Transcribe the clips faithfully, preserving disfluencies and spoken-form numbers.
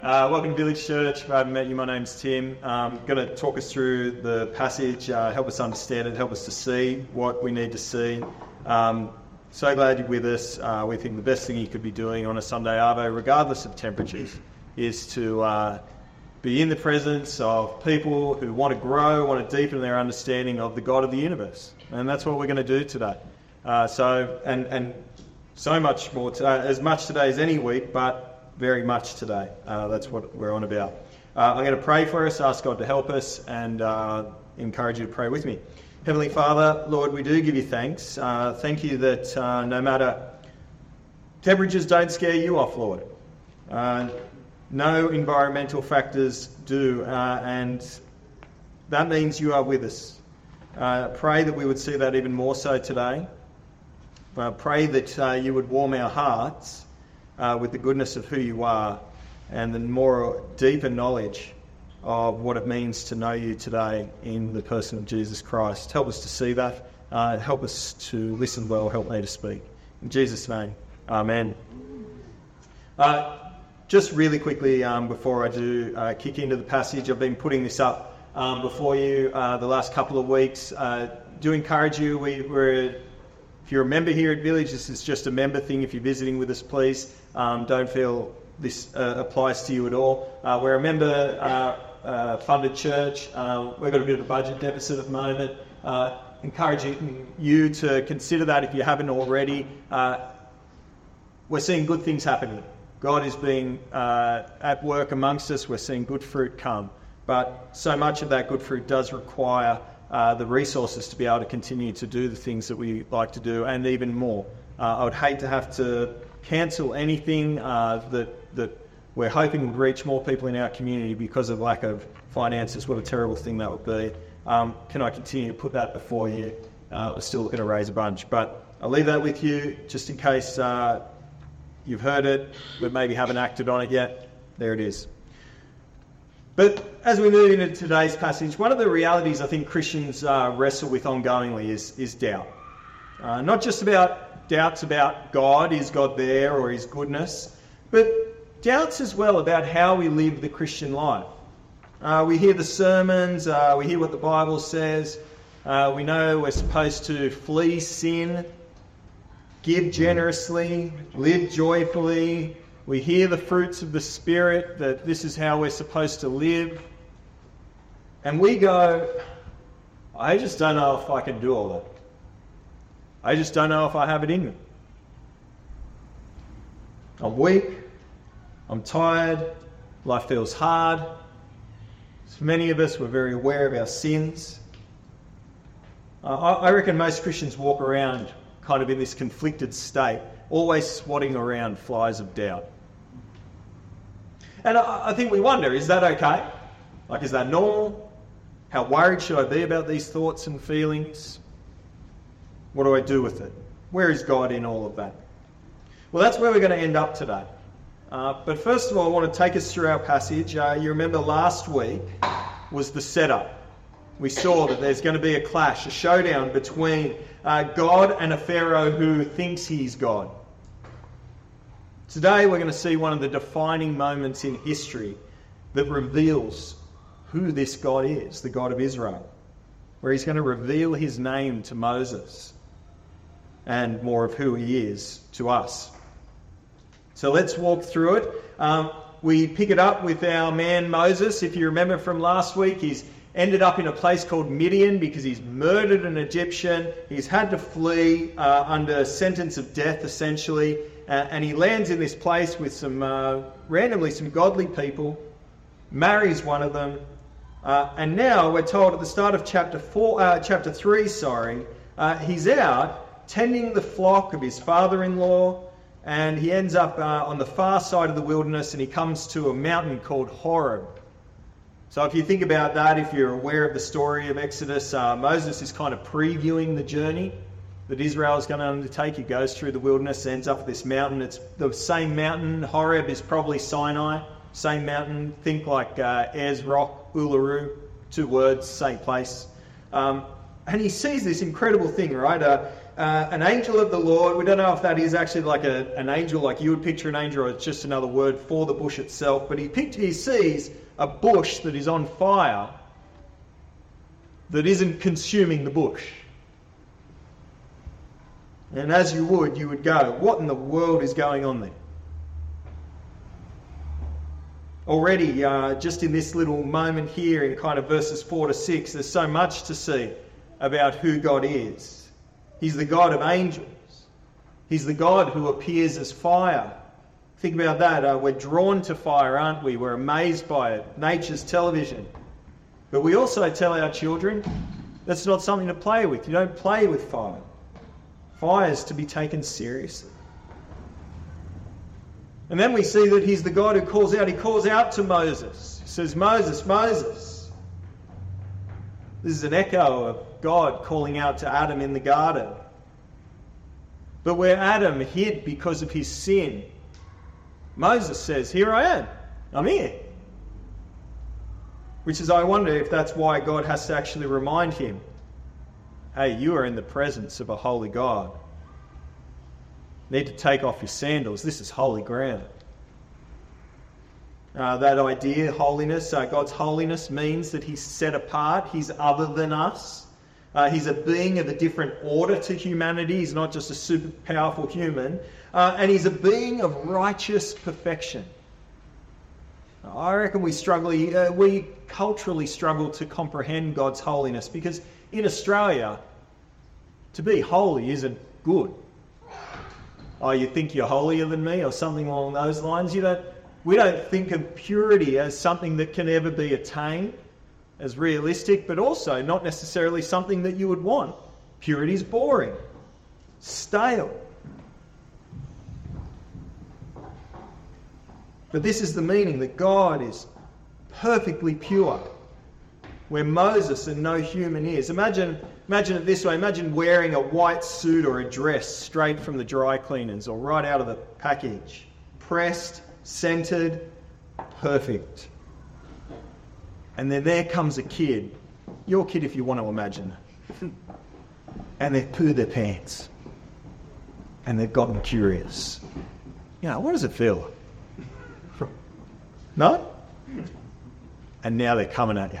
Uh, welcome to Village Church. If I haven't met you, my name's Tim. I'm going to talk us through the passage, uh, help us understand it, help us to see what we need to see. Um, so glad you're with us. Uh, we think the best thing you could be doing on a Sunday Arvo, regardless of temperatures, is to uh, be in the presence of people who want to grow, want to deepen their understanding of the God of the universe. And that's what we're going to do today. Uh, so, and, and so much more, today, as much today as any week, but very much today. Uh, that's what we're on about. Uh, I'm going to pray for us, ask God to help us, and uh, encourage you to pray with me. Heavenly Father, Lord, we do give you thanks. Uh, thank you that uh, no matter temperatures don't scare you off, Lord. Uh, no environmental factors do, uh, and that means you are with us. Uh, pray that we would see that even more so today. Uh, pray that uh, you would warm our hearts Uh, with the goodness of who you are and the more deeper knowledge of what it means to know you today in the person of Jesus Christ. Help us to see that. Uh, help us to listen well. Help me to speak. In Jesus' name, amen. Uh, just really quickly um, before I do uh, kick into the passage, I've been putting this up um, before you uh, the last couple of weeks. Uh, do encourage you. We, we're If you're a member here at Village, this is just a member thing. If you're visiting with us, please um, don't feel this uh, applies to you at all. Uh, we're a member uh, uh, funded church. Uh, we've got a bit of a budget deficit at the moment. Uh, encouraging you to consider that if you haven't already. Uh, we're seeing good things happening. God is being uh, at work amongst us. We're seeing good fruit come. But so much of that good fruit does require Uh, the resources to be able to continue to do the things that we like to do, and even more. Uh, I would hate to have to cancel anything uh, that that we're hoping would reach more people in our community because of lack of finances. What a terrible thing that would be. Um, can I continue to put that before you? Uh, we're still looking to raise a bunch, but I'll leave that with you just in case uh, you've heard it, but maybe haven't acted on it yet. There it is. But as we move into today's passage, one of the realities I think Christians uh, wrestle with ongoingly is, is doubt. Uh, not just about doubts about God, is God there, or his goodness, but doubts as well about how we live the Christian life. Uh, we hear the sermons, uh, we hear what the Bible says, uh, we know we're supposed to flee sin, give generously, live joyfully. We hear the fruits of the Spirit, that this is how we're supposed to live. And we go, I just don't know if I can do all that. I just don't know if I have it in me. I'm weak. I'm tired. Life feels hard. For many of us, we're very aware of our sins. Uh, I reckon most Christians walk around kind of in this conflicted state, always swatting around flies of doubt. And I, I think we wonder, is that okay? Like, is that normal? How worried should I be about these thoughts and feelings? What do I do with it? Where is God in all of that? Well, that's where we're going to end up today. Uh, but first of all, I want to take us through our passage. Uh, you remember last week was the setup. We saw that there's going to be a clash, a showdown between uh, God and a Pharaoh who thinks he's God. Today we're going to see one of the defining moments in history that reveals who this God is, the God of Israel, where he's going to reveal his name to Moses and more of who he is to us. So let's walk through it. Um, we pick it up with our man Moses. If you remember from last week, he's ended up in a place called Midian because he's murdered an Egyptian. He's had to flee uh, under sentence of death, essentially. Uh, and he lands in this place with some, uh, randomly, some godly people, marries one of them. Uh, and now we're told at the start of chapter four, uh, chapter three, sorry, uh, he's out tending the flock of his father-in-law, and he ends up uh, on the far side of the wilderness, and he comes to a mountain called Horeb. So if you think about that, if you're aware of the story of Exodus, uh, Moses is kind of previewing the journey that Israel is going to undertake. He goes through the wilderness, ends up at this mountain. It's the same mountain. Horeb is probably Sinai, same mountain. Think like uh, Ayers Rock, Uluru, two words, same place. Um, and he sees this incredible thing, right? Uh, uh, an angel of the Lord. We don't know if that is actually like a, an angel, like you would picture an angel, or it's just another word for the bush itself. But he, picked, he sees a bush that is on fire that isn't consuming the bush. And as you would, you would go, what in the world is going on there? Already, uh, just in this little moment here in kind of verses four to six, there's so much to see about who God is. He's the God of angels. He's the God who appears as fire. Think about that. Uh, we're drawn to fire, aren't we? We're amazed by it. Nature's television. But we also tell our children that's not something to play with. You don't play with fire. Fire is to be taken seriously. And then we see that he's the God who calls out. He calls out to Moses. He says, Moses, Moses. This is an echo of God calling out to Adam in the garden. But where Adam hid because of his sin, Moses says, here I am. I'm here. Which is, I wonder if that's why God has to actually remind him, hey, you are in the presence of a holy God. Need to take off your sandals. This is holy ground. Uh, that idea, holiness, uh, God's holiness means that he's set apart. He's other than us. Uh, he's a being of a different order to humanity. He's not just a super powerful human. Uh, and he's a being of righteous perfection. I reckon we struggle, uh, we culturally struggle to comprehend God's holiness, because in Australia, to be holy isn't good. Oh, you think you're holier than me, or something along those lines. You don't. We don't think of purity as something that can ever be attained, as realistic, but also not necessarily something that you would want. Purity is boring, stale. But this is the meaning, that God is perfectly pure, where Moses and no human is. Imagine, imagine it this way. Imagine wearing a white suit or a dress straight from the dry cleaners or right out of the package. Pressed, scented, perfect. And then there comes a kid, your kid if you want to imagine, and they've pooed their pants. And they've gotten curious. You know, what does it feel like? No? And now they're coming at you.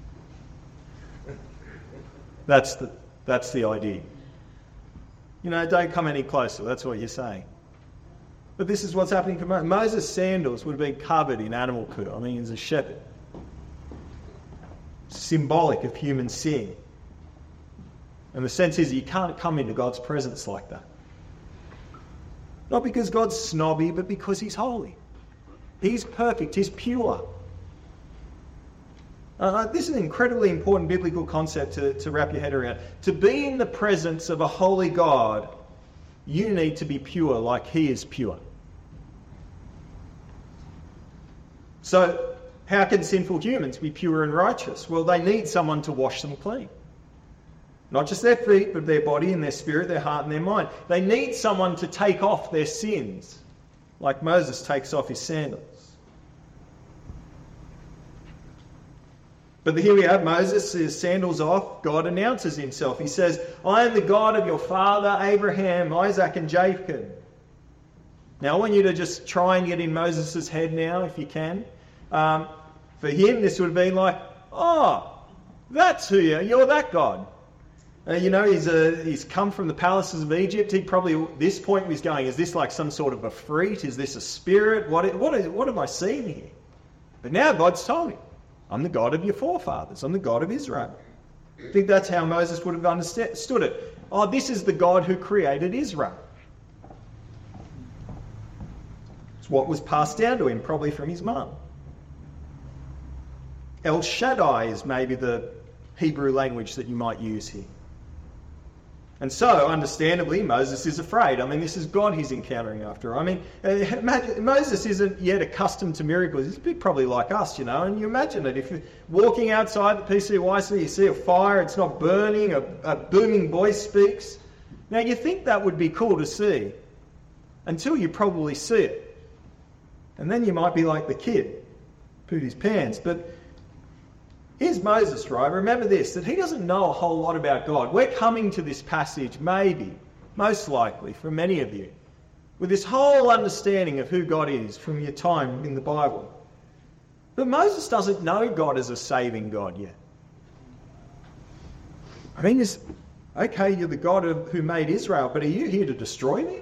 That's the that's the idea. You know, don't come any closer. That's what you're saying. But this is what's happening for Moses. Moses' sandals would have been covered in animal poo. I mean, he's a shepherd. Symbolic of human sin. And the sense is you can't come into God's presence like that. Not because God's snobby, but because he's holy. He's perfect. He's pure. Uh, this is an incredibly important biblical concept to, to wrap your head around. To be in the presence of a holy God, you need to be pure like he is pure. So, how can sinful humans be pure and righteous? Well, they need someone to wash them clean. Not just their feet, but their body and their spirit, their heart and their mind. They need someone to take off their sins, like Moses takes off his sandals. But here we have Moses, his sandals off. God announces himself. He says, I am the God of your father Abraham, Isaac and Jacob. Now I want you to just try and get in Moses' head now, if you can. Um, for him, this would have been like, oh, that's who you are. You're that God. Uh, you know, he's a, he's come from the palaces of Egypt. He probably, at this point, was going, is this like some sort of a freak? Is this a spirit? What, what, is, what am I seeing here? But now God's told him, I'm the God of your forefathers. I'm the God of Israel. I think that's how Moses would have understood it. Oh, this is the God who created Israel. It's what was passed down to him, probably from his mum. El Shaddai is maybe the Hebrew language that you might use here. And so, understandably, Moses is afraid. I mean, this is God he's encountering after. I mean, imagine, Moses isn't yet accustomed to miracles. He's a bit probably like us, you know. And you imagine it. If you're walking outside the P C Y C, you see a fire, it's not burning, a, a booming voice speaks. Now, you think that would be cool to see until you probably see it. And then you might be like the kid, pooed his pants. But Here's Moses, right? Remember this, that he doesn't know a whole lot about God. We're coming to this passage, maybe, most likely, for many of you, with this whole understanding of who God is from your time in the Bible. But Moses doesn't know God as a saving God yet. I mean, it's, okay, you're the God of, who made Israel, but are you here to destroy me?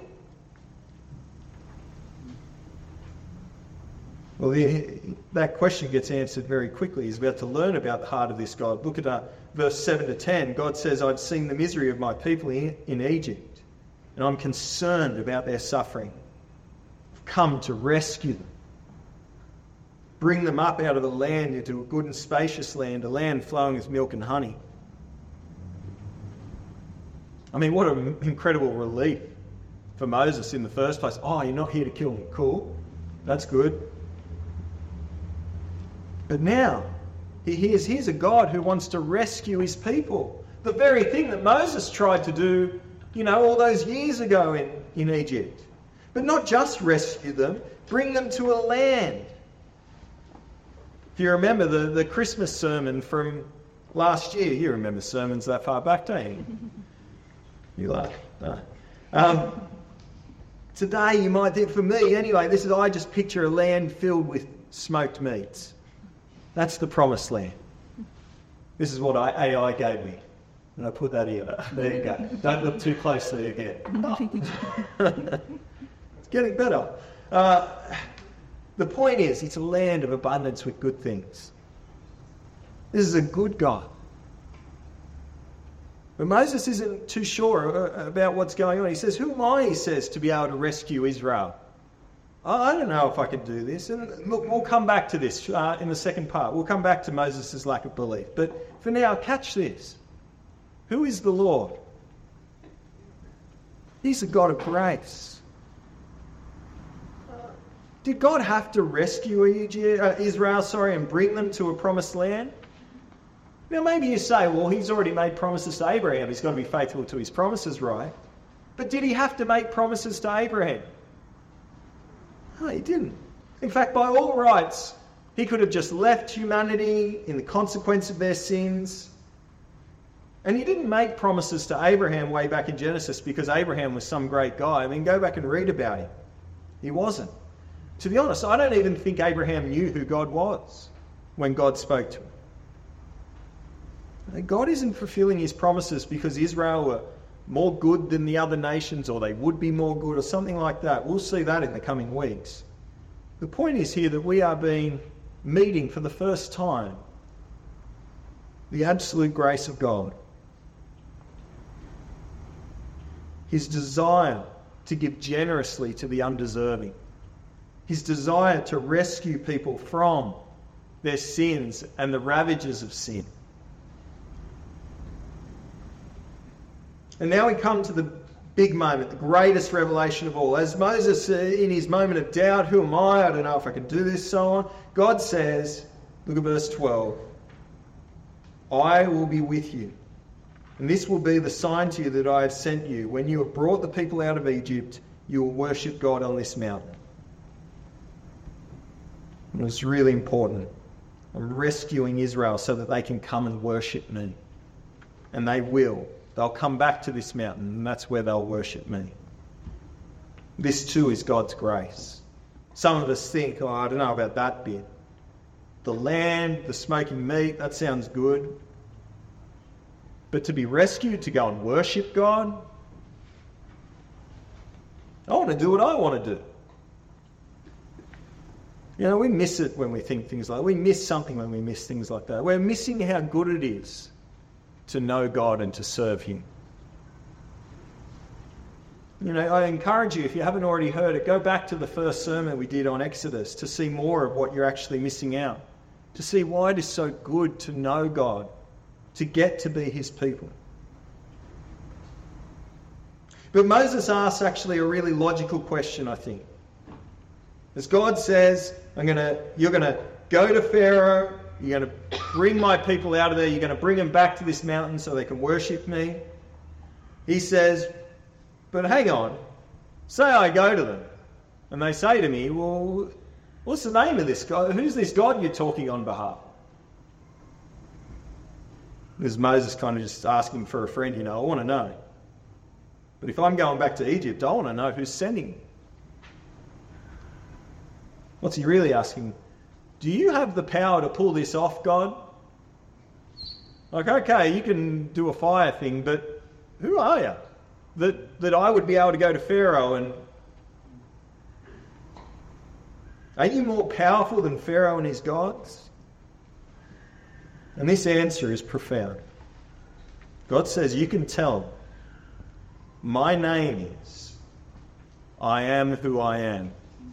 Well, the, that question gets answered very quickly. He's about to learn about the heart of this God. Look at uh, verse seven to ten. God says, I've seen the misery of my people in, in Egypt, and I'm concerned about their suffering. I've come to rescue them. Bring them up out of the land into a good and spacious land, a land flowing with milk and honey. I mean, what an incredible relief for Moses in the first place. Oh, you're not here to kill me. Cool. That's good. But now, he hears here's a God who wants to rescue his people. The very thing that Moses tried to do, you know, all those years ago in, in Egypt. But not just rescue them, bring them to a land. If you remember the, the Christmas sermon from last year, you remember sermons that far back, don't you? You laugh. No. Um, today you might think, for me anyway, this is, I just picture a land filled with smoked meats. That's the promised land. This is what I, A I gave me. And I put that here. There you go. Don't look too closely again. It's getting better. Uh, the point is, it's a land of abundance with good things. This is a good God. But Moses isn't too sure about what's going on. He says, who am I, he says, to be able to rescue Israel? I don't know if I can do this. And look, we'll come back to this uh, in the second part. We'll come back to Moses' lack of belief. But for now, catch this. Who is the Lord? He's a God of grace. Did God have to rescue Israel, sorry, and bring them to a promised land? Now maybe you say, well, he's already made promises to Abraham. He's got to be faithful to his promises, right? But did he have to make promises to Abraham? No, he didn't. In fact, by all rights, he could have just left humanity in the consequence of their sins. And he didn't make promises to Abraham way back in Genesis because Abraham was some great guy. I mean, go back and read about him. He wasn't. To be honest, I don't even think Abraham knew who God was when God spoke to him. God isn't fulfilling his promises because Israel were more good than the other nations, or they would be more good, or something like that. We'll see that in the coming weeks. The point is here that we are being meeting for the first time the absolute grace of God. His desire to give generously to the undeserving. His desire to rescue people from their sins and the ravages of sin. And now we come to the big moment, the greatest revelation of all. As Moses, in his moment of doubt, who am I? I don't know if I can do this, so on. God says, look at verse twelve, I will be with you. And this will be the sign to you that I have sent you. When you have brought the people out of Egypt, you will worship God on this mountain. And it's really important. I'm rescuing Israel so that they can come and worship me. And they will. They'll come back to this mountain, and that's where they'll worship me. This too is God's grace. Some of us think, oh, I don't know about that bit. The land, the smoking meat, that sounds good. But to be rescued, to go and worship God, I want to do what I want to do. You know, we miss it when we think things like that. We miss something when we miss things like that. We're missing how good it is to know God and to serve him. You know, I encourage you, if you haven't already heard it, go back to the first sermon we did on Exodus to see more of what you're actually missing out, to see why it is so good to know God, to get to be his people. But Moses asks actually a really logical question, I think. As God says, I'm gonna, you're going to go to Pharaoh, you're going to bring my people out of there, you're going to bring them back to this mountain so they can worship me. He says, but hang on, say I go to them and they say to me, well, what's the name of this God? Who's this God you're talking on behalf? Because Moses kind of just asking for a friend, you know, I want to know. But if I'm going back to Egypt, I want to know who's sending me. What's he really asking? Do you have the power to pull this off, God? Like, okay, you can do a fire thing, but who are you? That, that I would be able to go to Pharaoh and... Are you more powerful than Pharaoh and his gods? And this answer is profound. God says, you can tell, my name is, I am who I am.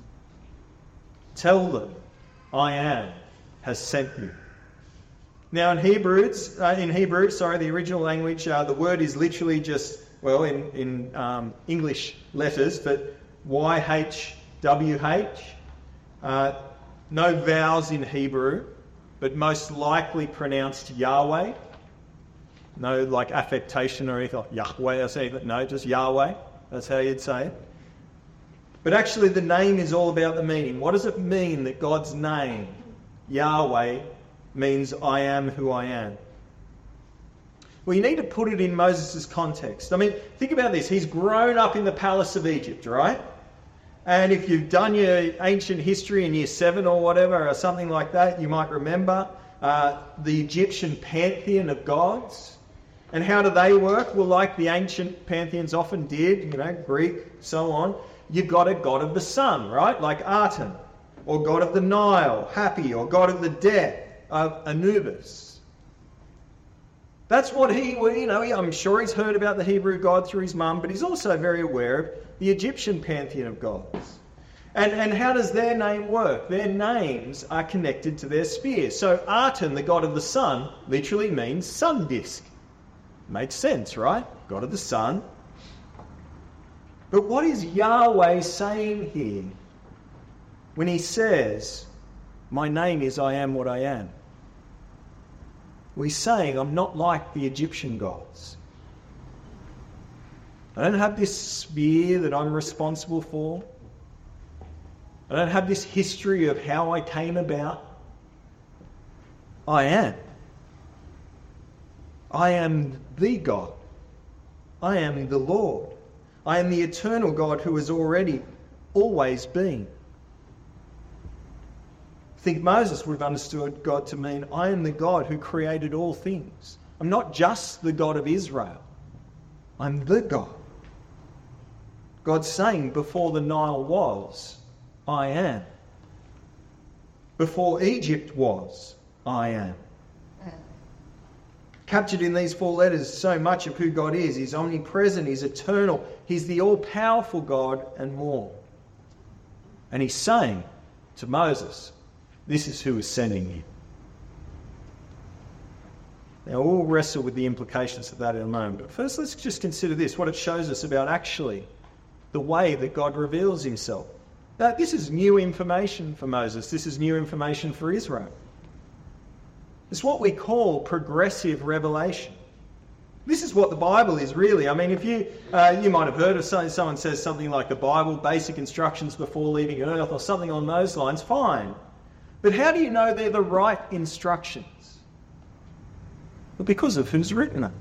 Tell them, I am, has sent you. Now in Hebrews, uh, in Hebrew, sorry, the original language, uh, the word is literally just, well, in, in um, English letters, but Y H W H. Uh, no vowels in Hebrew, but most likely pronounced Yahweh. No like affectation or anything like Yahweh or something. No, just Yahweh. That's how you'd say it. But actually the name is all about the meaning. What does it mean that God's name, Yahweh, means I am who I am? Well, you need to put it in Moses' context. I mean, think about this. He's grown up in the palace of Egypt, right? And if you've done your ancient history in year seven or whatever, or something like that, you might remember uh, the Egyptian pantheon of gods. And how do they work? Well, like the ancient pantheons often did, you know, Greek, so on. You've got a god of the sun, right? Like Aten, or god of the Nile, Hapi, or god of the death, of Anubis. That's what he, you know, I'm sure he's heard about the Hebrew God through his mum, but he's also very aware of the Egyptian pantheon of gods. And, and how does their name work? Their names are connected to their spear. So Aten, the god of the sun, literally means sun disk. Makes sense, right? God of the sun. But what is Yahweh saying here when he says, my name is I am what I am? Well, he's saying I'm not like the Egyptian gods. I don't have this spear that I'm responsible for. I don't have this history of how I came about. I am. I am the God. I am the Lord. I am the eternal God who has already always been. I think Moses would have understood God to mean, I am the God who created all things. I'm not just the God of Israel. I'm the God. God's saying, before the Nile was, I am. Before Egypt was, I am. Captured in these four letters, so much of who God is. He's omnipresent, he's eternal, he's the all-powerful God and more. And he's saying to Moses, this is who is sending you. Now we'll wrestle with the implications of that in a moment. But first let's just consider this, what it shows us about actually the way that God reveals himself. Now, this is new information for Moses. This is new information for Israel. It's what we call progressive revelation. This is what the Bible is really. I mean, if you uh, you might have heard of something, someone says something like the Bible, basic instructions before leaving Earth, or something on those lines, fine. But how do you know they're the right instructions? Well, because of who's written them.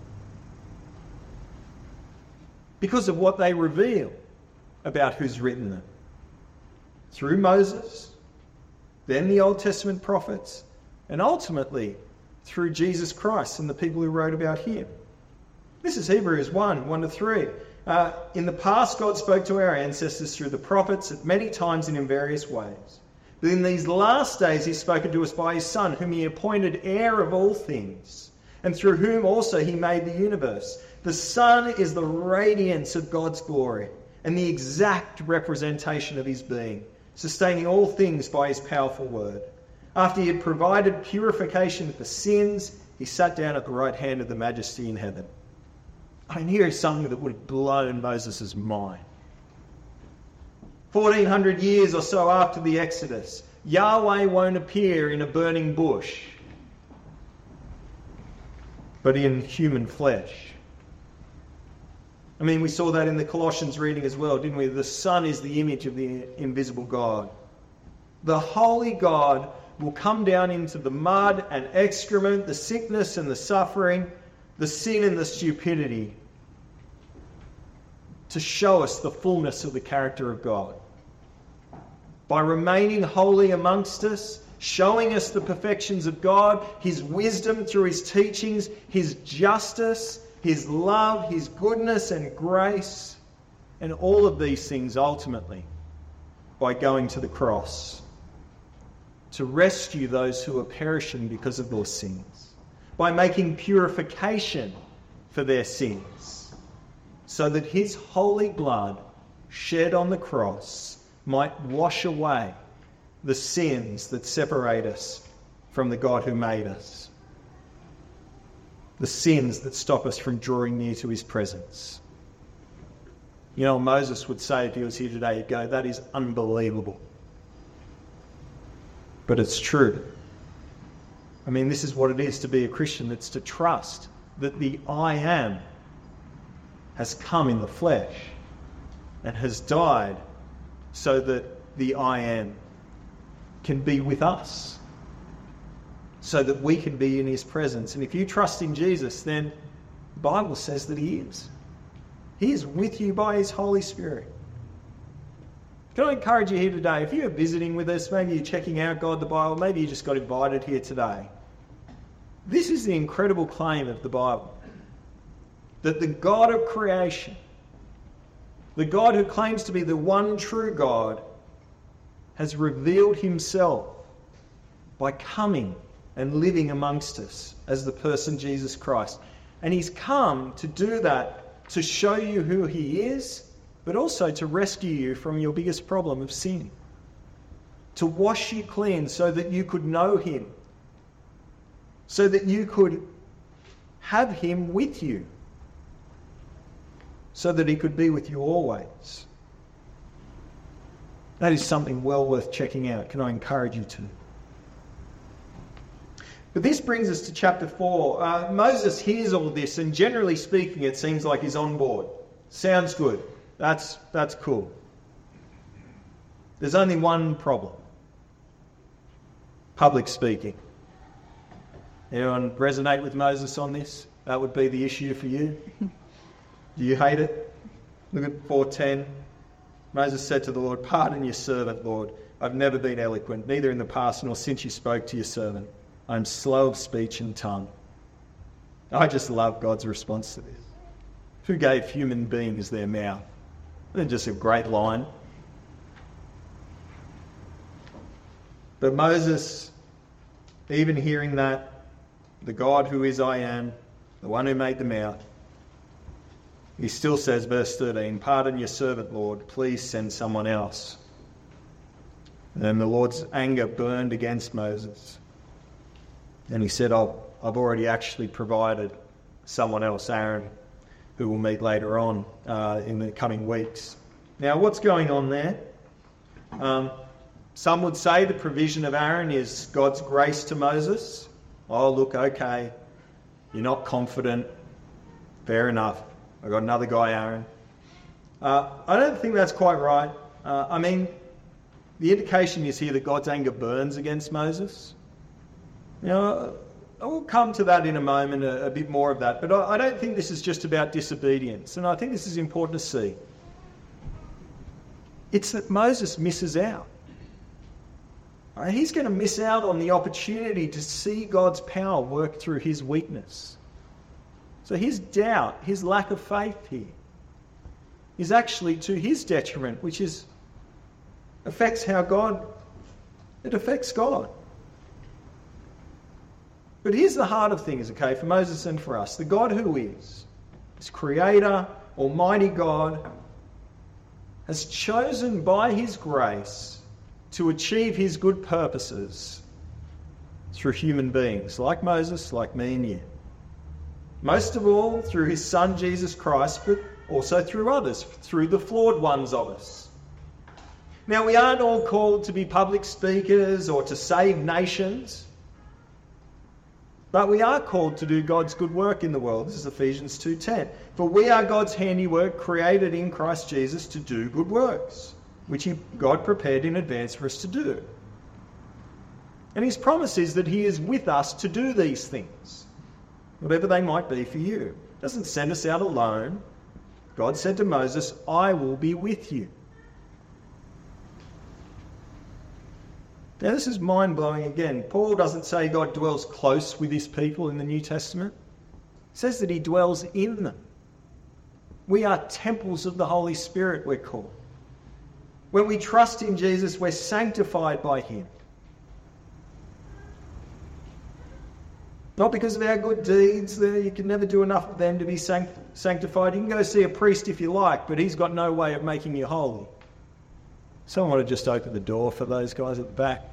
Because of what they reveal about who's written them. Through Moses, then the Old Testament prophets, and ultimately through Jesus Christ and the people who wrote about him. This is Hebrews one, one to three. Uh, in the past, God spoke to our ancestors through the prophets at many times and in various ways. But in these last days, he's spoken to us by his Son, whom he appointed heir of all things, and through whom also he made the universe. The Son is the radiance of God's glory and the exact representation of his being, sustaining all things by his powerful word. After he had provided purification for sins, he sat down at the right hand of the Majesty in heaven. I mean, here is something that would have blown Moses' mind. fourteen hundred years or so after the Exodus, Yahweh won't appear in a burning bush, but in human flesh. I mean, we saw that in the Colossians reading as well, didn't we? The Son is the image of the invisible God. The holy God will come down into the mud and excrement, the sickness and the suffering, the sin and the stupidity to show us the fullness of the character of God. By remaining holy amongst us, showing us the perfections of God, His wisdom through His teachings, His justice, His love, His goodness and grace, and all of these things ultimately by going to the cross to rescue those who are perishing because of their sins, by making purification for their sins, so that His holy blood shed on the cross might wash away the sins that separate us from the God who made us, the sins that stop us from drawing near to His presence. You know, Moses would say if he was here today, he'd go, that is unbelievable. But it's true. I mean, this is what it is to be a Christian. It's to trust that the I Am has come in the flesh and has died so that the I Am can be with us, so that we can be in His presence. And if you trust in Jesus, then the Bible says that He is. He is with you by His Holy Spirit. Can I encourage you here today, if you're visiting with us, maybe you're checking out God the Bible, maybe you just got invited here today. This is the incredible claim of the Bible, that the God of creation, the God who claims to be the one true God, has revealed Himself by coming and living amongst us as the person Jesus Christ. And He's come to do that, to show you who He is, but also to rescue you from your biggest problem of sin. To wash you clean so that you could know Him, so that you could have Him with you, so that He could be with you always. That is something well worth checking out. Can I encourage you to? But this brings us to chapter four. Uh, Moses hears all this, and generally speaking, it seems like he's on board. Sounds good. That's, that's cool. There's only one problem. Public speaking. Anyone resonate with Moses on this? That would be the issue for you? Do you hate it? Look at four ten. Moses said to the Lord, "Pardon your servant, Lord. I've never been eloquent, neither in the past nor since you spoke to your servant. I am slow of speech and tongue." I just love God's response to this. Who gave human beings their mouth? They're just a great line. But Moses, even hearing that, the God who is I Am, the one who made the mouth, he still says, verse thirteen, "Pardon your servant, Lord. Please send someone else." And then the Lord's anger burned against Moses. And he said, oh, I've already actually provided someone else, Aaron, who we'll meet later on uh, in the coming weeks. Now, what's going on there? Um, some would say the provision of Aaron is God's grace to Moses. Oh, look, okay, you're not confident. Fair enough. I've got another guy, Aaron. Uh, I don't think that's quite right. Uh, I mean, the indication is here that God's anger burns against Moses. You know, I will come to that in a moment, a, a bit more of that. But I, I don't think this is just about disobedience. And I think this is important to see. It's that Moses misses out. Right? He's going to miss out on the opportunity to see God's power work through his weakness. So his doubt, his lack of faith here, is actually to his detriment, which is affects how God, it affects God. But here's the heart of things, okay, for Moses and for us. The God who is, this creator, almighty God, has chosen by his grace to achieve his good purposes through human beings, like Moses, like me and you. Most of all through his Son, Jesus Christ, but also through others, through the flawed ones of us. Now, we aren't all called to be public speakers or to save nations, but we are called to do God's good work in the world. This is Ephesians two ten. For we are God's handiwork, created in Christ Jesus to do good works, which he, God prepared in advance for us to do. And his promise is that he is with us to do these things. whatever they might be for you. He doesn't send us out alone. God said to Moses, I will be with you. Now this is mind-blowing again. Paul doesn't say God dwells close with his people in the New Testament. He says that he dwells in them. We are temples of the Holy Spirit, we're called. When we trust in Jesus, we're sanctified by him. Not because of our good deeds, you can never do enough of them to be sanct- sanctified. You can go see a priest if you like, but he's got no way of making you holy. Someone would have just opened the door for those guys at the back.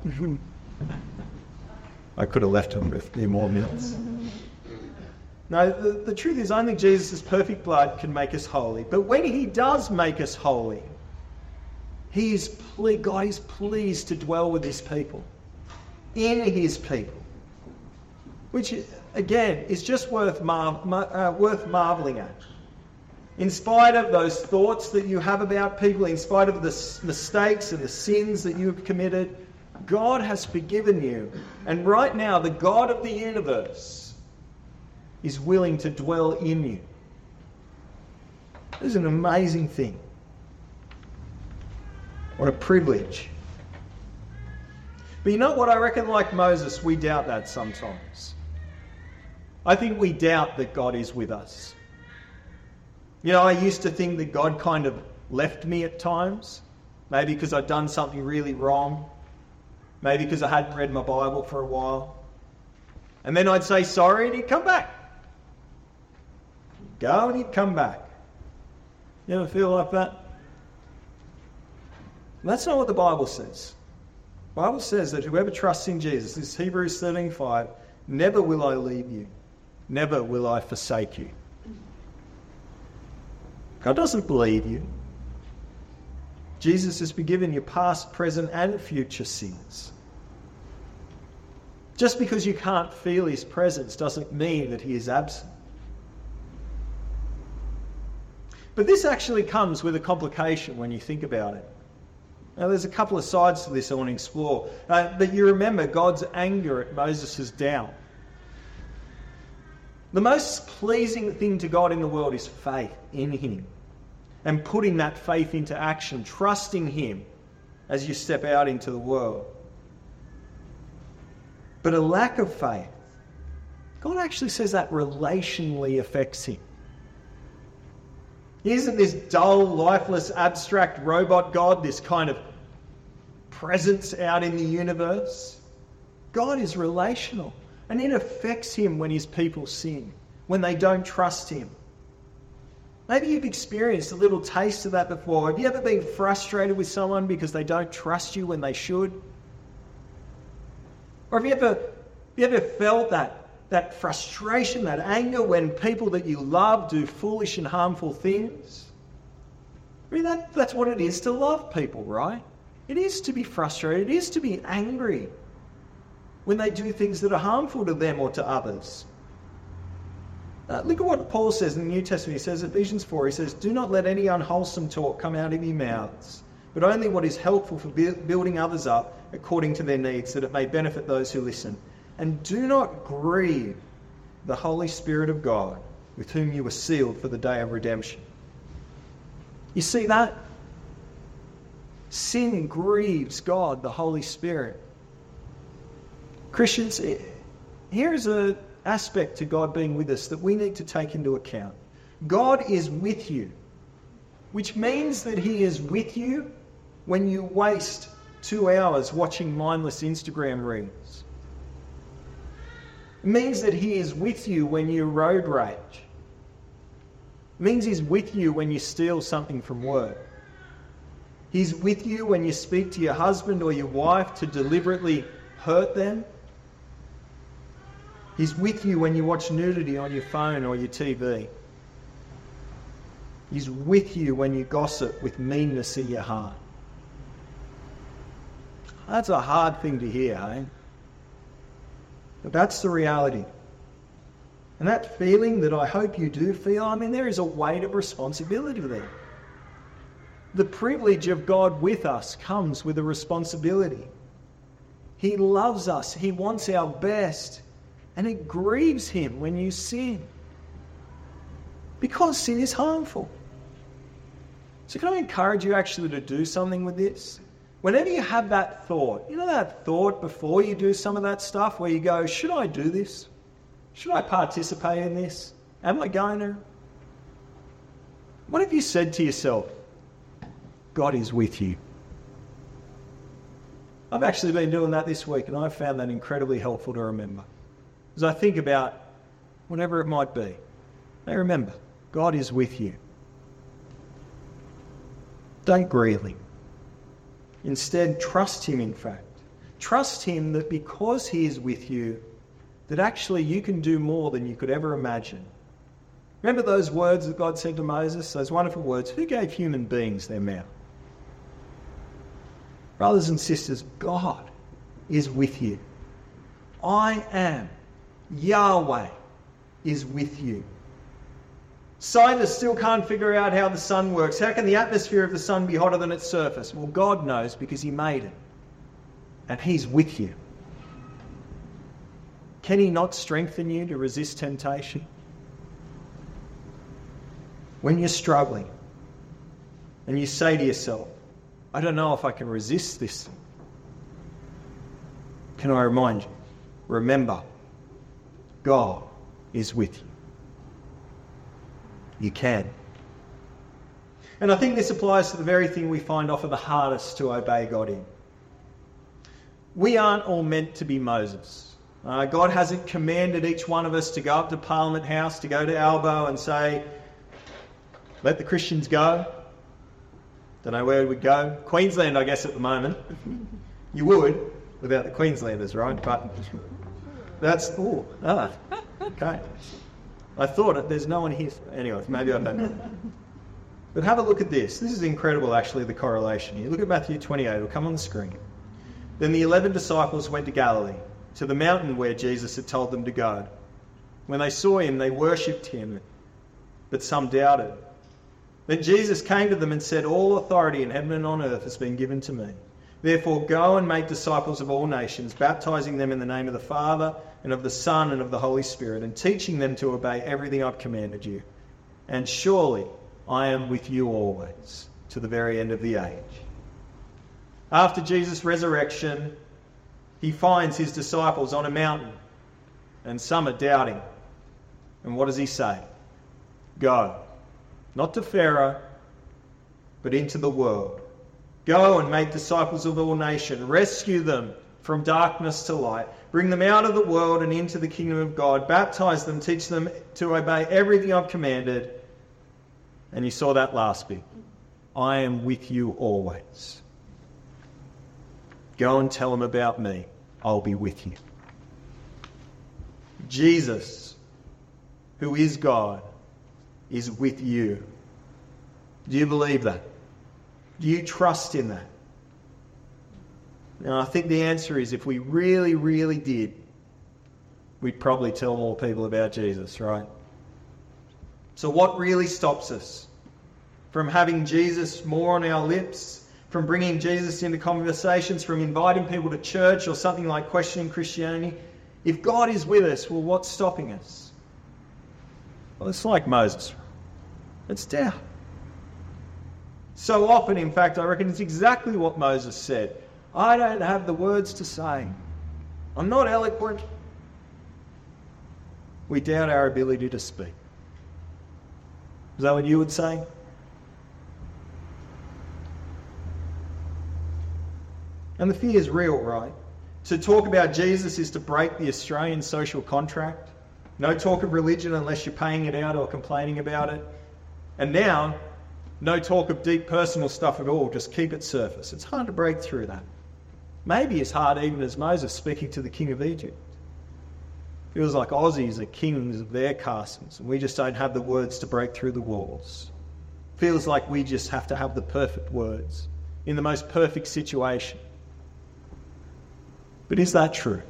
I could have left them with a few more minutes. No, the, the truth is only Jesus' perfect blood can make us holy. But when he does make us holy, he is ple- God is pleased to dwell with his people, in his people. Which, again, is just worth, mar- mar- uh, worth marvelling at. In spite of those thoughts that you have about people, in spite of the s- mistakes and the sins that you have committed, God has forgiven you. And right now, the God of the universe is willing to dwell in you. This is an amazing thing. What a privilege. But you know what? I reckon, like Moses, we doubt that sometimes. I think we doubt that God is with us. You know, I used to think that God kind of left me at times. Maybe because I'd done something really wrong. Maybe because I hadn't read my Bible for a while. And then I'd say sorry and he'd come back. Go and he'd come back. You ever feel like that? That's not what the Bible says. The Bible says that whoever trusts in Jesus, this is Hebrews thirteen five, never will I leave you, never will I forsake you. God doesn't believe you. Jesus has forgiven your past, present and future sins. Just because you can't feel his presence doesn't mean that he is absent. But this actually comes with a complication when you think about it. Now, there's a couple of sides to this I want to explore. Uh, but you remember God's anger at Moses' down. The most pleasing thing to God in the world is faith in him. And putting that faith into action, trusting him as you step out into the world. But a lack of faith, God actually says that relationally affects him. He isn't this dull, lifeless, abstract robot God, this kind of presence out in the universe. God is relational, and it affects him when his people sin, when they don't trust him. Maybe you've experienced a little taste of that before. Have you ever been frustrated with someone because they don't trust you when they should? Or have you ever, have you ever felt that, that frustration, that anger when people that you love do foolish and harmful things? I mean, that, that's what it is to love people, right? It is to be frustrated. It is to be angry when they do things that are harmful to them or to others. Uh, look at what Paul says in the New Testament. He says, Ephesians four, he says, do not let any unwholesome talk come out of your mouths, but only what is helpful for bu- building others up according to their needs, that it may benefit those who listen. And do not grieve the Holy Spirit of God, with whom you were sealed for the day of redemption. You see that? Sin grieves God, the Holy Spirit. Christians, here is an aspect to God being with us that we need to take into account. God is with you, which means that he is with you when you waste two hours watching mindless Instagram reels. It means that he is with you when you road rage. It means he's with you when you steal something from work. He's with you when you speak to your husband or your wife to deliberately hurt them. He's with you when you watch nudity on your phone or your T V. He's with you when you gossip with meanness in your heart. That's a hard thing to hear, eh? But that's the reality. And that feeling that I hope you do feel, I mean, there is a weight of responsibility there. The privilege of God with us comes with a responsibility. He loves us. He wants our best. And it grieves him when you sin. Because sin is harmful. So can I encourage you actually to do something with this? Whenever you have that thought, you know that thought before you do some of that stuff where you go, should I do this? Should I participate in this? Am I going to? What have you said to yourself? God is with you. I've actually been doing that this week and I've found that incredibly helpful to remember. As I think about whatever it might be, I remember God is with you. Don't grieve him. Instead, trust him, in fact. Trust him that because he is with you, that actually you can do more than you could ever imagine. Remember those words that God said to Moses, those wonderful words? Who gave human beings their mouth? Brothers and sisters, God is with you. I am. Yahweh is with you. Scientists still can't figure out how the sun works. How can the atmosphere of the sun be hotter than its surface? Well, God knows because he made it. And he's with you. Can he not strengthen you to resist temptation? When you're struggling and you say to yourself, I don't know if I can resist this, can I remind you, remember, God is with you. You can. And I think this applies to the very thing we find often the hardest to obey God in. We aren't all meant to be Moses. Uh, God hasn't commanded each one of us to go up to Parliament House, to go to Albo and say, let the Christians go. Don't know where we'd go. Queensland, I guess, at the moment. You would, without the Queenslanders, right? But that's... Oh, ah, okay. I thought it, there's no one here. Anyway, maybe I don't know. But have a look at this. This is incredible, actually, the correlation here. Look at Matthew twenty-eight. It'll come on the screen. Then the eleven disciples went to Galilee, to the mountain where Jesus had told them to go. When they saw him, they worshipped him, but some doubted. Then Jesus came to them and said, all authority in heaven and on earth has been given to me. Therefore go and make disciples of all nations, baptizing them in the name of the Father and of the Son and of the Holy Spirit, and teaching them to obey everything I've commanded you. And surely I am with you always, to the very end of the age. After Jesus' resurrection, he finds his disciples on a mountain, and some are doubting. And what does he say? Go. Not to Pharaoh, but into the world. Go and make disciples of all nations. Rescue them from darkness to light. Bring them out of the world and into the kingdom of God. Baptize them, teach them to obey everything I've commanded. And you saw that last bit. I am with you always. Go and tell them about me. I'll be with you. Jesus, who is God, is with you. Do you believe that? Do you trust in that? Now, I think the answer is if we really, really did, we'd probably tell more people about Jesus, right? So what really stops us from having Jesus more on our lips, from bringing Jesus into conversations, from inviting people to church or something like Questioning Christianity? If God is with us, well, what's stopping us? Well, it's like Moses. It's doubt. So often, in fact, I reckon it's exactly what Moses said. I don't have the words to say. I'm not eloquent. We doubt our ability to speak. Is that what you would say? And the fear is real, right? To talk about Jesus is to break the Australian social contract. No talk of religion unless you're paying it out or complaining about it. And now, no talk of deep personal stuff at all, just keep it surface. It's hard to break through that. Maybe as hard even as Moses speaking to the king of Egypt. Feels like Aussies are kings of their castles and we just don't have the words to break through the walls. Feels like we just have to have the perfect words in the most perfect situation. But is that true?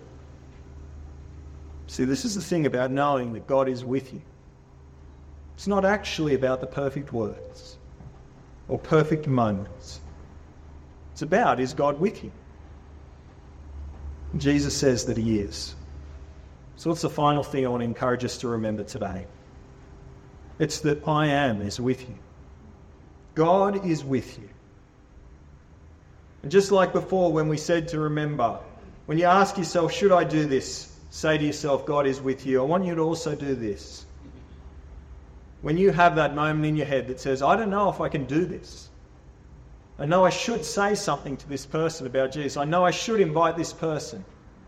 See, this is the thing about knowing that God is with you. It's not actually about the perfect words or perfect moments. It's about, is God with you? Jesus says that he is. So what's the final thing I want to encourage us to remember today? It's that I am is with you. God is with you. And just like before when we said to remember, when you ask yourself, should I do this? Say to yourself, God is with you. I want you to also do this. When you have that moment in your head that says, I don't know if I can do this. I know I should say something to this person about Jesus. I know I should invite this person.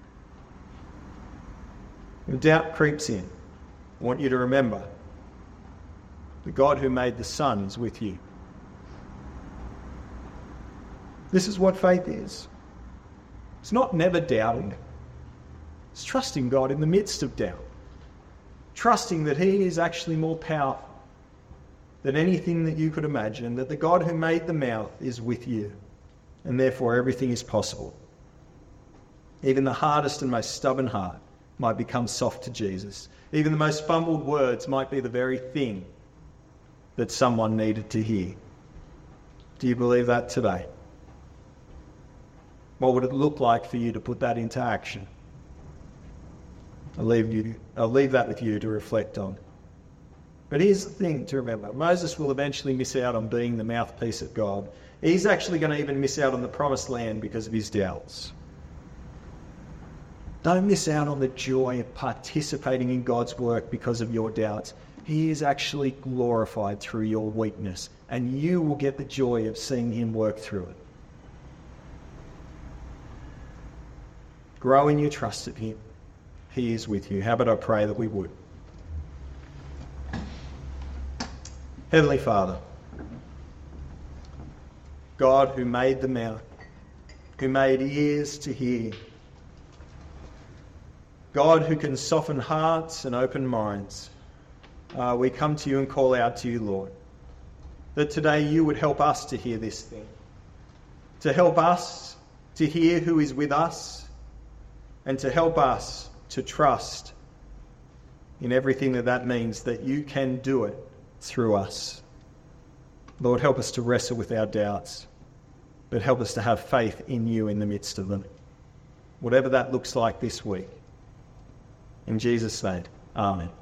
When doubt creeps in, I want you to remember the God who made the sun is with you. This is what faith is. It's not never doubting. It's trusting God in the midst of doubt. Trusting that He is actually more powerful than anything that you could imagine, that the God who made the mouth is with you, and therefore everything is possible. Even the hardest and most stubborn heart might become soft to Jesus. Even the most fumbled words might be the very thing that someone needed to hear. Do you believe that today? What would it look like for you to put that into action? I'll leave you, I'll leave that with you to reflect on. But here's the thing to remember. Moses will eventually miss out on being the mouthpiece of God. He's actually going to even miss out on the promised land because of his doubts. Don't miss out on the joy of participating in God's work because of your doubts. He is actually glorified through your weakness, and you will get the joy of seeing Him work through it. Grow in your trust of Him. He is with you. How about I pray that we would? Heavenly Father, God who made the mouth, who made ears to hear, God who can soften hearts and open minds, uh, we come to you and call out to you, Lord, that today you would help us to hear this thing, to help us to hear who is with us, and to help us to trust in everything that that means, that you can do it through us. Lord, help us to wrestle with our doubts, but help us to have faith in you in the midst of them. Whatever that looks like this week. In Jesus' name, amen.